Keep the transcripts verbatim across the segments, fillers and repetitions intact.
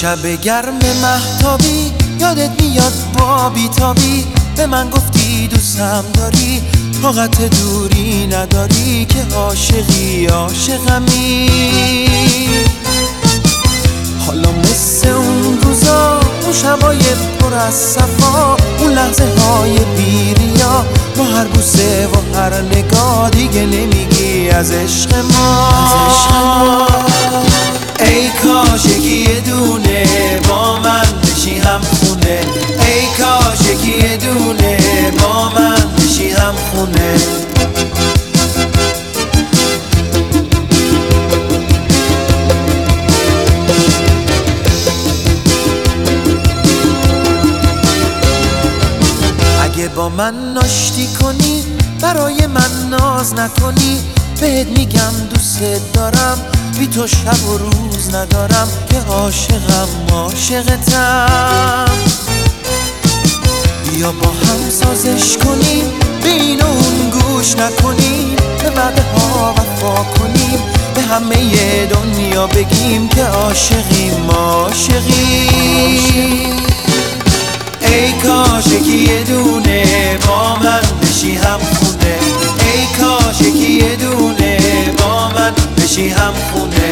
شب گرم مهتابی یادت میاد با بیتابی به من گفتی دوستم داری، طاقت دوری نداری که عاشقی عاشقمی. حالا مثل اون روزا، اون شبای پر از صفا، اون لحظه های بیریا، با هر بوسه و هر نگاه دیگه نمیگی از عشق ما. ای کاش یکی دونه با من بشی هم خونه، ای کاش یکی دونه با من بشی هم خونه. اگه با من آشتی کنی، برای من ناز نکنی، بهت میگم دوست دارم، بی تو شب و روز ندارم، که عاشقم عاشقتم. بیا با هم سازش کنیم، به این اون گوش نکنیم، به وعده ها وفا کنیم، به همه دنیا بگیم که عاشقیم عاشقیم. ای کاش یکی دونه با من بشی هم خونه، ای کاش یکی دونه با من بشی هم خونه.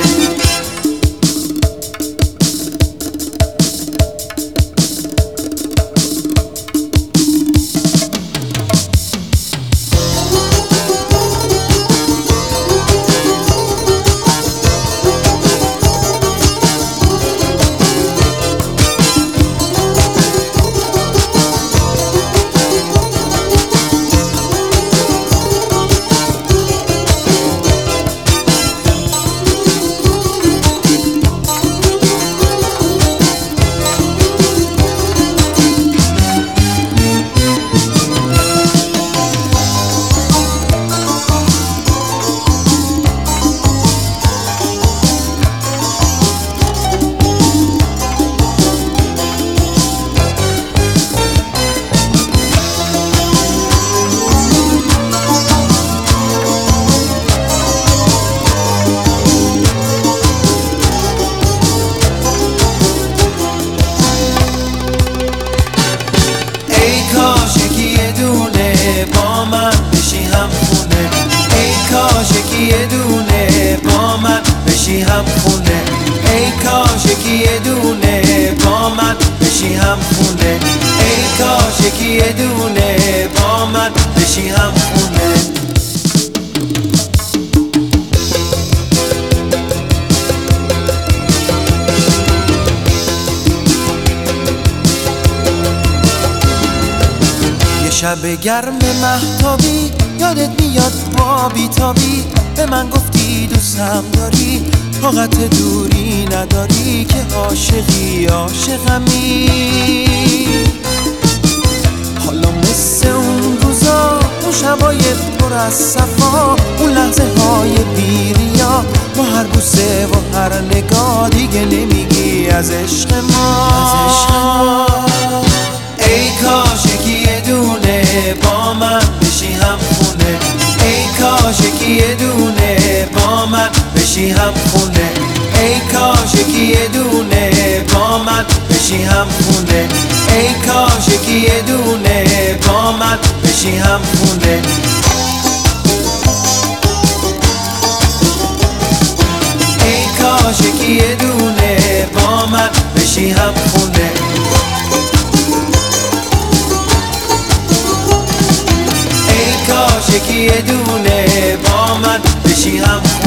یه دونه با من بشی هم خونه، ای کاش یکی دونه با من بشی هم خونه، ای کاش یکی دونه با من بشی هم خونه. یه شب گرم مهتابی یادت میاد با بیتابی، به من گفتی دوستم داری، طاقت دوری نداری، که عاشقی عاشقمی. حالا مثل اون روزا، اون شبای پر از صفا، اون لحظه های بیریا، با هر بوسه و هر نگاه دیگه نمیگی از عشق ما. ای کاش یکی دونه با من بشی هم خونه، ای کاش یکی دونه با من بشی هم خونه، ای کاش یکی دونه با من بشی هم خونه، ای کاش یکی دونه با من بشی هم خونه. ای کاش یکی دونه با من بشی هم خونه. ای کاش یکی دونه با من بشی هم خونه.